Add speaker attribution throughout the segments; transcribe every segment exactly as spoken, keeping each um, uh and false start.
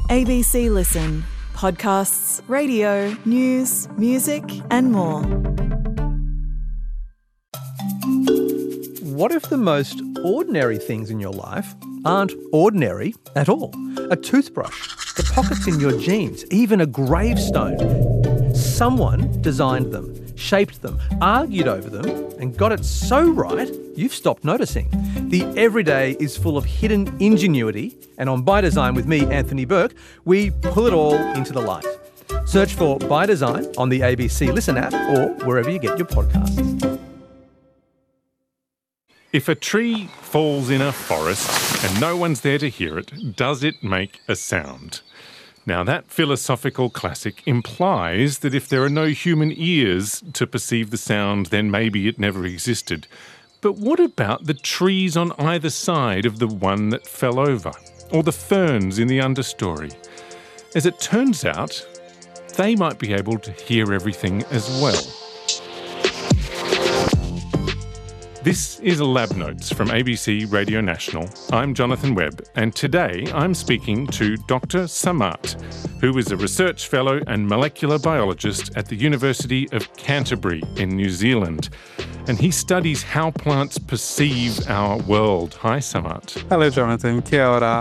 Speaker 1: A B C Listen. Podcasts, radio, news, music and more.
Speaker 2: What if the most ordinary things in your life aren't ordinary at all? A toothbrush, the pockets in your jeans, even a gravestone. Someone designed them, shaped them, argued over them, and got it so right, you've stopped noticing. The everyday is full of hidden ingenuity, and on By Design with me, Anthony Burke, we pull it all into the light. Search for By Design on the A B C Listen app or wherever you get your podcasts.
Speaker 3: If a tree falls in a forest and no one's there to hear it, does it make a sound? Now, that philosophical classic implies that if there are no human ears to perceive the sound, then maybe it never existed. But what about the trees on either side of the one that fell over? Or the ferns in the understory? As it turns out, they might be able to hear everything as well. This is Lab Notes from A B C Radio National. I'm Jonathan Webb, and today I'm speaking to Doctor Samat, who is a research fellow and molecular biologist at the University of Canterbury in New Zealand. And he studies how plants perceive our world. Hi, Samat.
Speaker 4: Hello, Jonathan. Kia ora.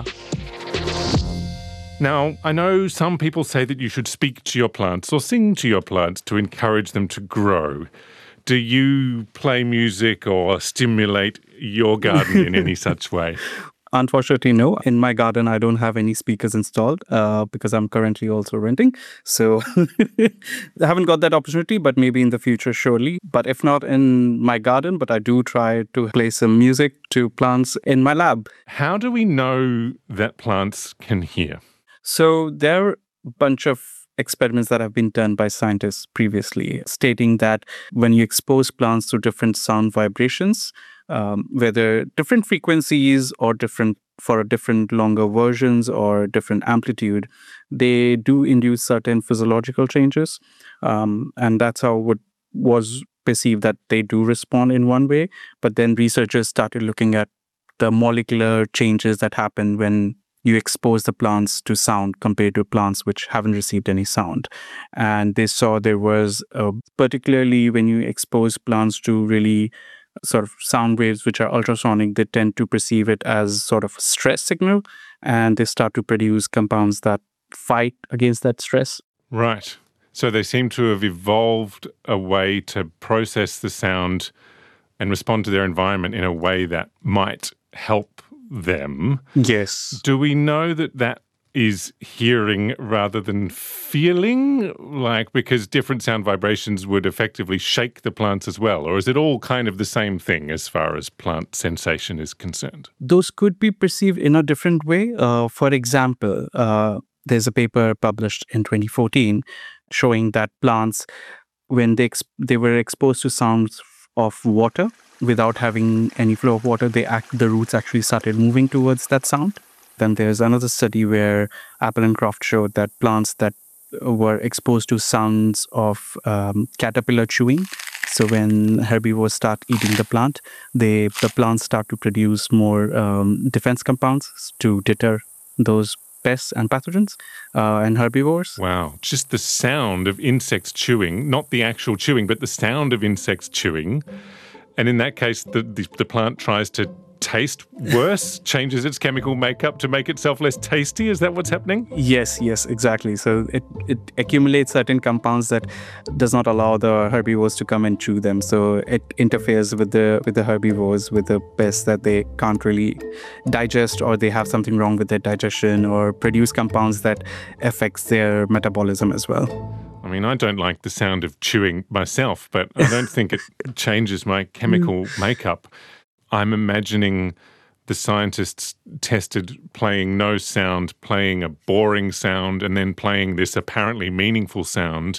Speaker 3: Now, I know some people say that you should speak to your plants or sing to your plants to encourage them to grow. Do you play music or stimulate your garden in any such way?
Speaker 4: Unfortunately, no. In my garden, I don't have any speakers installed uh, because I'm currently also renting. So I haven't got that opportunity, but maybe in the future, surely. But if not in my garden, but I do try to play some music to plants in my lab.
Speaker 3: How do we know that plants can hear?
Speaker 4: So there are a bunch of experiments that have been done by scientists previously, stating that when you expose plants to different sound vibrations, um, whether different frequencies or different for different longer versions or different amplitude, they do induce certain physiological changes. Um, and that's how it was perceived that they do respond in one way. But then researchers started looking at the molecular changes that happen when you expose the plants to sound compared to plants which haven't received any sound. And they saw there was, uh, particularly when you expose plants to really sort of sound waves which are ultrasonic, they tend to perceive it as sort of a stress signal, and they start to produce compounds that fight against that stress.
Speaker 3: Right. So they seem to have evolved a way to process the sound and respond to their environment in a way that might help them.
Speaker 4: Yes.
Speaker 3: Do we know that that is hearing rather than feeling? Like, because different sound vibrations would effectively shake the plants as well? Or is it all kind of the same thing as far as plant sensation is concerned?
Speaker 4: Those could be perceived in a different way. Uh, for example, uh, there's a paper published in twenty fourteen showing that plants, when they, ex- they were exposed to sounds of water, without having any flow of water, they act, the roots actually started moving towards that sound. Then there's another study where Apple and Croft showed that plants that were exposed to sounds of um, caterpillar chewing, so when herbivores start eating the plant, they the plants start to produce more um, defense compounds to deter those pests and pathogens uh, and herbivores.
Speaker 3: Wow. Just the sound of insects chewing, not the actual chewing, but the sound of insects chewing. And in that case, the, the, the plant tries to taste worse, changes its chemical makeup to make itself less tasty. Is that what's happening?
Speaker 4: Yes, yes, exactly. So it, it accumulates certain compounds that does not allow the herbivores to come and chew them. So it interferes with the with the herbivores, with the pests that they can't really digest, or they have something wrong with their digestion, or produce compounds that affects their metabolism as well.
Speaker 3: I mean, I don't like the sound of chewing myself, but I don't think it changes my chemical makeup. I'm imagining the scientists tested playing no sound, playing a boring sound, and then playing this apparently meaningful sound,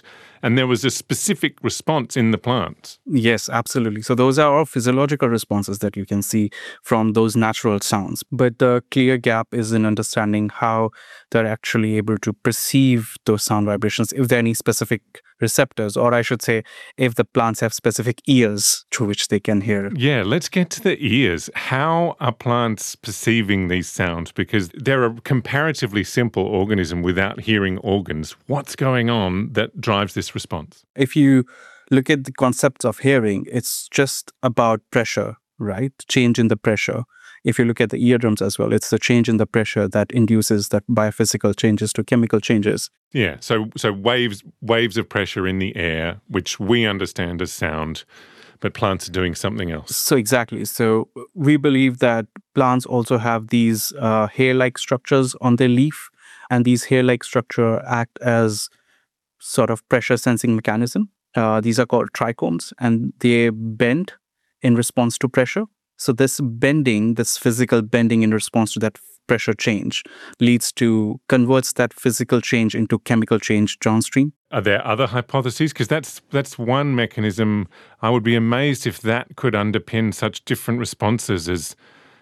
Speaker 3: and there was a specific response in the plants.
Speaker 4: Yes, absolutely. So those are all physiological responses that you can see from those natural sounds. But the clear gap is in understanding how they're actually able to perceive those sound vibrations, if there are any specific receptors, or I should say, if the plants have specific ears through which they can hear.
Speaker 3: Yeah, let's get to the ears. How are plants perceiving these sounds? Because they're a comparatively simple organism without hearing organs. What's going on that drives this response?
Speaker 4: If you look at the concepts of hearing, it's just about pressure, right? Change in the pressure. If you look at the eardrums as well, it's the change in the pressure that induces that biophysical changes to chemical changes.
Speaker 3: Yeah, so so waves waves of pressure in the air, which we understand as sound, but plants are doing something else.
Speaker 4: So exactly. So we believe that plants also have these uh, hair-like structures on their leaf, and these hair-like structure act as sort of pressure sensing mechanism. Uh, these are called trichomes, and they bend in response to pressure. So this bending, this physical bending in response to that pressure change leads to, converts that physical change into chemical change downstream.
Speaker 3: Are there other hypotheses? Because that's that's one mechanism. I would be amazed if that could underpin such different responses as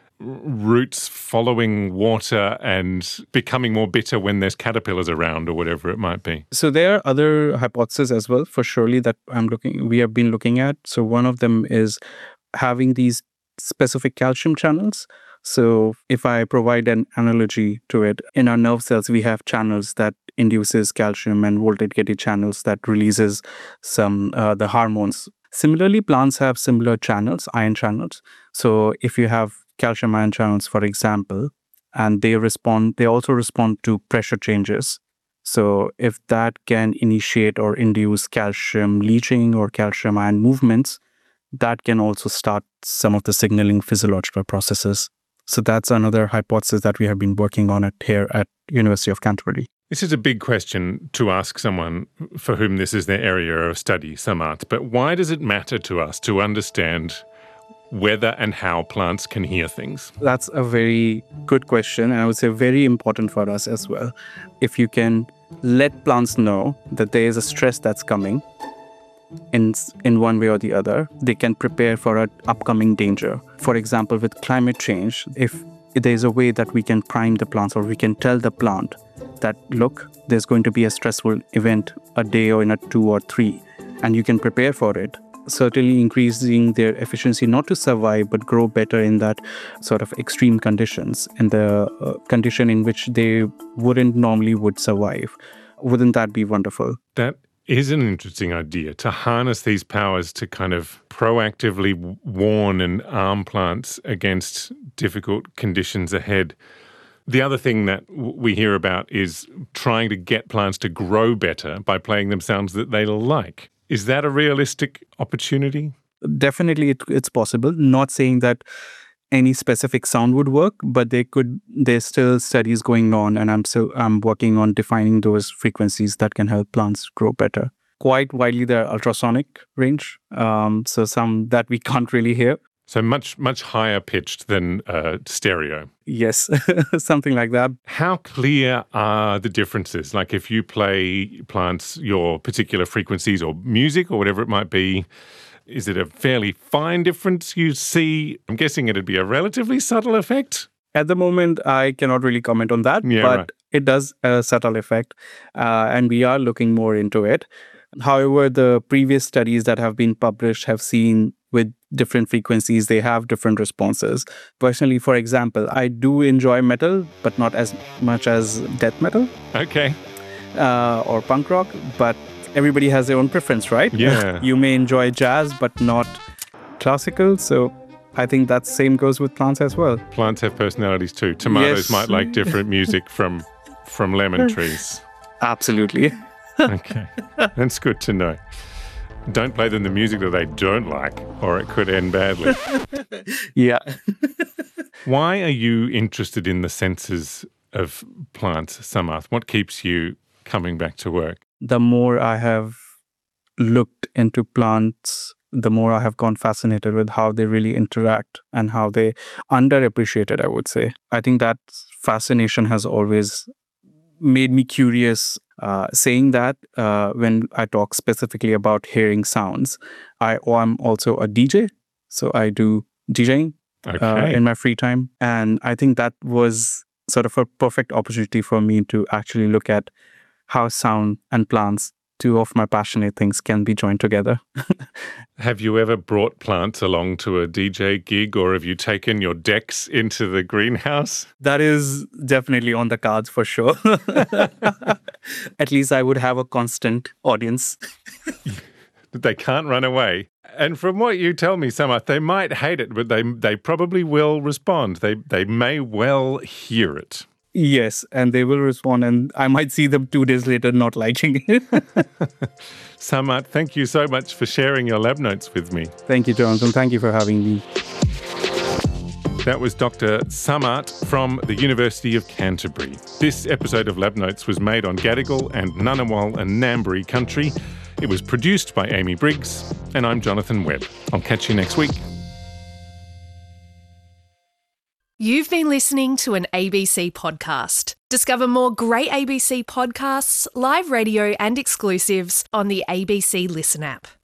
Speaker 3: roots following water and becoming more bitter when there's caterpillars around or whatever it might be.
Speaker 4: So there are other hypotheses as well, for surely, that I'm looking, we have been looking at. So one of them is having these specific calcium channels. So if I provide an analogy to it, in our nerve cells, we have channels that induces calcium and voltage-gated channels that releases some uh, the hormones. Similarly, plants have similar channels, ion channels. So if you have calcium ion channels, for example, and they respond, they also respond to pressure changes. So if that can initiate or induce calcium leaching or calcium ion movements, that can also start some of the signaling physiological processes. So that's another hypothesis that we have been working on it here at University of Canterbury.
Speaker 3: This is a big question to ask someone for whom this is their area of study, Samarth. But why does it matter to us to understand whether and how plants can hear things?
Speaker 4: That's a very good question, and I would say very important for us as well. If you can let plants know that there is a stress that's coming, in in one way or the other, they can prepare for an upcoming danger. For example, with climate change, if there's a way that we can prime the plants, or we can tell the plant that, look, there's going to be a stressful event a day or in a two or three, and you can prepare for it, certainly increasing their efficiency not to survive, but grow better in that sort of extreme conditions, and the uh, condition in which they wouldn't normally would survive. Wouldn't that be wonderful?
Speaker 3: That is an interesting idea, to harness these powers to kind of proactively warn and arm plants against difficult conditions ahead. The other thing that w- we hear about is trying to get plants to grow better by playing them sounds that they like. Is that a realistic opportunity?
Speaker 4: Definitely it, it's possible. Not saying that any specific sound would work, but they could. There's still studies going on, and I'm still I'm working on defining those frequencies that can help plants grow better. Quite widely, they're ultrasonic range, um, so some that we can't really hear.
Speaker 3: So much much higher pitched than uh, stereo.
Speaker 4: Yes, something like that.
Speaker 3: How clear are the differences? Like if you play plants your particular frequencies or music or whatever it might be, is it a fairly fine difference you see? I'm guessing it'd be a relatively subtle effect.
Speaker 4: At the moment, I cannot really comment on that,
Speaker 3: Yeah,
Speaker 4: but
Speaker 3: right.
Speaker 4: it does a subtle effect, uh, and we are looking more into it. However, the previous studies that have been published have seen with different frequencies, they have different responses. Personally, for example, I do enjoy metal, but not as much as death metal
Speaker 3: Okay.
Speaker 4: uh, or punk rock, but everybody has their own preference, right?
Speaker 3: Yeah.
Speaker 4: You may enjoy jazz, but not classical. So I think that same goes with plants as well.
Speaker 3: Plants have personalities too. Tomatoes
Speaker 4: Yes.
Speaker 3: might like different music from from lemon trees.
Speaker 4: Absolutely.
Speaker 3: Okay. That's good to know. Don't play them the music that they don't like, or it could end badly.
Speaker 4: Yeah.
Speaker 3: Why are you interested in the senses of plants, Samarth? What keeps you coming back to work?
Speaker 4: The more I have looked into plants, the more I have gone fascinated with how they really interact and how they underappreciated, I would say. I think that fascination has always made me curious Uh, saying that, uh, when I talk specifically about hearing sounds, I am also a D J. So I do DJing
Speaker 3: Okay.
Speaker 4: uh, in my free time. And I think that was sort of a perfect opportunity for me to actually look at how sound and plants, two of my passionate things, can be joined together.
Speaker 3: Have you ever brought plants along to a D J gig, or have you taken your decks into the greenhouse?
Speaker 4: That is definitely on the cards for sure. At least I would have a constant audience.
Speaker 3: They can't run away. And from what you tell me, Samarth, they might hate it, but they they probably will respond. They they may well hear it.
Speaker 4: Yes, and they will respond, and I might see them two days later not liking it.
Speaker 3: Samarth, thank you so much for sharing your lab notes with me.
Speaker 4: Thank you, Jonathan. Thank you for having me.
Speaker 3: That was Doctor Samarth from the University of Canterbury. This episode of Lab Notes was made on Gadigal and Ngunnawal and Ngambri country. It was produced by Amy Briggs, and I'm Jonathan Webb. I'll catch you next week.
Speaker 5: You've been listening to an A B C podcast. Discover more great A B C podcasts, live radio and exclusives on the A B C Listen app.